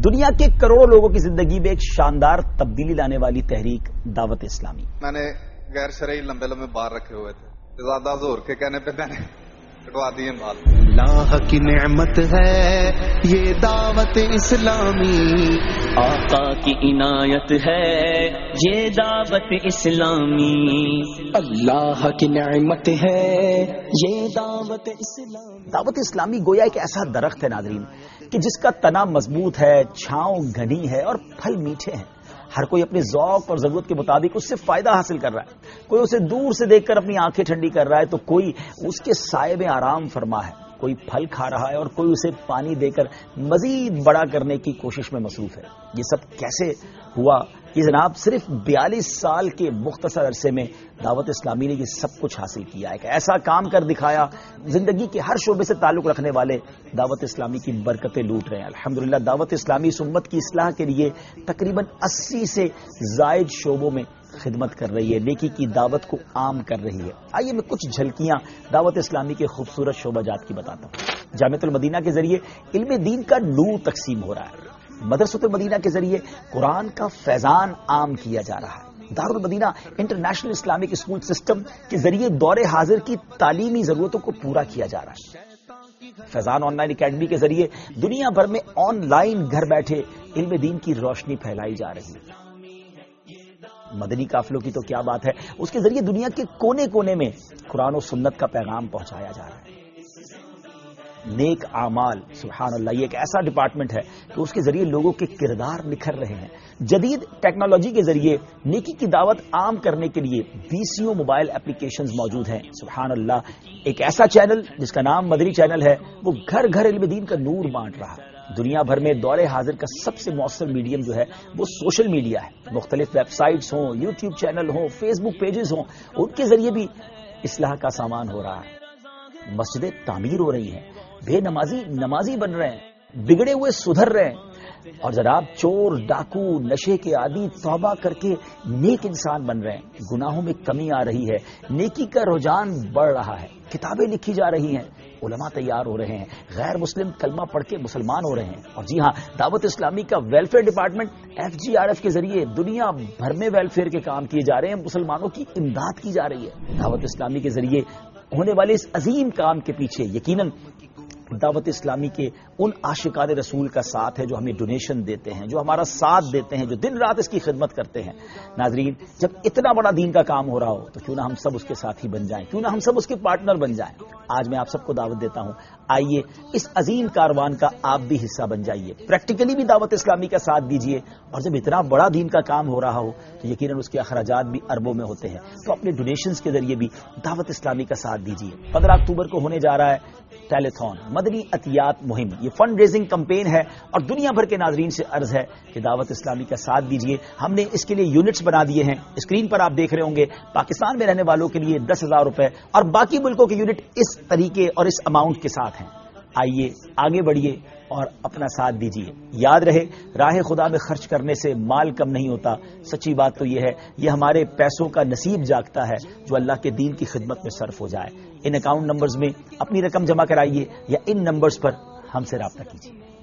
دنیا کے کروڑوں لوگوں کی زندگی میں ایک شاندار تبدیلی لانے والی تحریک دعوت اسلامی. میں نے غیر شرعی لمبے لمبے بال رکھے ہوئے تھے، زیادہ زور کے کہنے پہ میں نے کٹوا دیے بال. اللہ کی نعمت ہے یہ دعوت اسلامی، آقا کی عنایت ہے یہ دعوت اسلامی، اللہ کی نعمت ہے یہ دعوت اسلامی. دعوت اسلامی گویا ایک ایسا درخت ہے ناظرین کہ جس کا تنا مضبوط ہے، چھاؤں گھنی ہے اور پھل میٹھے ہیں. ہر کوئی اپنے ذوق اور ضرورت کے مطابق اس سے فائدہ حاصل کر رہا ہے. کوئی اسے دور سے دیکھ کر اپنی آنکھیں ٹھنڈی کر رہا ہے تو کوئی اس کے سائے میں آرام فرما ہے. کوئی پھل کھا رہا ہے اور کوئی اسے پانی دے کر مزید بڑا کرنے کی کوشش میں مصروف ہے. یہ سب کیسے ہوا؟ یہ جناب صرف 42 سال کے مختصر عرصے میں دعوت اسلامی نے یہ سب کچھ حاصل کیا. ایک ایسا کام کر دکھایا، زندگی کے ہر شعبے سے تعلق رکھنے والے دعوت اسلامی کی برکتیں لوٹ رہے ہیں. الحمدللہ دعوت اسلامی اس امت کی اصلاح کے لیے تقریباً 80 سے زائد شعبوں میں خدمت کر رہی ہے، نیکی کی دعوت کو عام کر رہی ہے. آئیے میں کچھ جھلکیاں دعوت اسلامی کے خوبصورت شعبہ جات کی بتاتا ہوں. جامعۃ المدینہ کے ذریعے علم دین کا نور تقسیم ہو رہا ہے. مدرسۃ المدینہ کے ذریعے قرآن کا فیضان عام کیا جا رہا ہے. Dar ul Madinah international Islamic school system کے ذریعے دور حاضر کی تعلیمی ضرورتوں کو پورا کیا جا رہا ہے. فیضان آن لائن اکیڈمی کے ذریعے دنیا بھر میں آن لائن گھر بیٹھے علم دین کی روشنی پھیلائی جا رہی ہے. مدنی قافلوں کی تو کیا بات ہے، اس کے ذریعے دنیا کے کونے کونے میں قرآن و سنت کا پیغام پہنچایا جا رہا ہے. نیک اعمال، سبحان اللہ، یہ ایک ایسا ڈپارٹمنٹ ہے کہ اس کے ذریعے لوگوں کے کردار نکھر رہے ہیں. جدید ٹیکنالوجی کے ذریعے نیکی کی دعوت عام کرنے کے لیے 20 موبائل اپلیکیشنز موجود ہیں. سبحان اللہ، ایک ایسا چینل جس کا نام مدنی چینل ہے وہ گھر گھر علم دین کا نور بانٹ رہا ہے. دنیا بھر میں دور حاضر کا سب سے مؤثر میڈیم جو ہے وہ سوشل میڈیا ہے. مختلف ویب سائٹس ہوں، یوٹیوب چینل ہوں، فیس بک پیجز ہوں، ان کے ذریعے بھی اصلاح کا سامان ہو رہا ہے. مسجدیں تعمیر ہو رہی ہیں، بے نمازی بن رہے ہیں، بگڑے ہوئے سدھر رہے ہیں، اور جناب چور، ڈاکو، نشے کے عادی توبہ کر کے نیک انسان بن رہے ہیں. گناہوں میں کمی آ رہی ہے، نیکی کا رجحان بڑھ رہا ہے، کتابیں لکھی جا رہی ہیں، علماء تیار ہو رہے ہیں، غیر مسلم کلمہ پڑھ کے مسلمان ہو رہے ہیں. اور جی ہاں، دعوت اسلامی کا ویلفیئر ڈپارٹمنٹ FGRF کے ذریعے دنیا بھر میں ویلفیئر کے کام کیے جا رہے ہیں، مسلمانوں کی امداد کی جا رہی ہے. دعوت اسلامی کے ذریعے ہونے والے اس عظیم کام کے پیچھے یقیناً دعوت اسلامی کے ان عاشقان رسول کا ساتھ ہے جو ہمیں ڈونیشن دیتے ہیں، جو ہمارا ساتھ دیتے ہیں، جو دن رات اس کی خدمت کرتے ہیں. ناظرین، جب اتنا بڑا دین کا کام ہو رہا ہو تو کیوں نہ ہم سب اس کے ساتھی بن جائیں، کیوں نہ ہم سب اس کے پارٹنر بن جائیں. آج میں آپ سب کو دعوت دیتا ہوں، آئیے اس عظیم کاروان کا آپ بھی حصہ بن جائیے، پریکٹیکلی بھی دعوت اسلامی کا ساتھ دیجیے. اور جب اتنا بڑا دین کا کام ہو رہا ہو تو یقیناً اس کے اخراجات بھی اربوں میں ہوتے ہیں، تو اپنے ڈونیشنز کے ذریعے بھی دعوت اسلامی کا ساتھ دیجیے. 15 اکتوبر کو ہونے جا رہا ہے ٹیلیتھون، مدنی عطیات مہم. یہ فنڈ ریزنگ کمپین ہے اور دنیا بھر کے ناظرین سے عرض ہے کہ دعوت اسلامی کا ساتھ دیجیے. ہم نے اس کے لیے یونٹس بنا دیے ہیں، اسکرین پر آپ دیکھ رہے ہوں گے. پاکستان میں رہنے والوں کے لیے 10,000 روپے اور باقی ملکوں کے یونٹ اس طریقے اور اس اماؤنٹ کے ساتھ ہیں. آئیے آگے بڑھیے اور اپنا ساتھ دیجیے. یاد رہے، راہ خدا میں خرچ کرنے سے مال کم نہیں ہوتا. سچی بات تو یہ ہے، یہ ہمارے پیسوں کا نصیب جاگتا ہے جو اللہ کے دین کی خدمت میں صرف ہو جائے. ان اکاؤنٹ نمبرز میں اپنی رقم جمع کرائیے یا ان نمبرز پر ہم سے رابطہ کیجیے.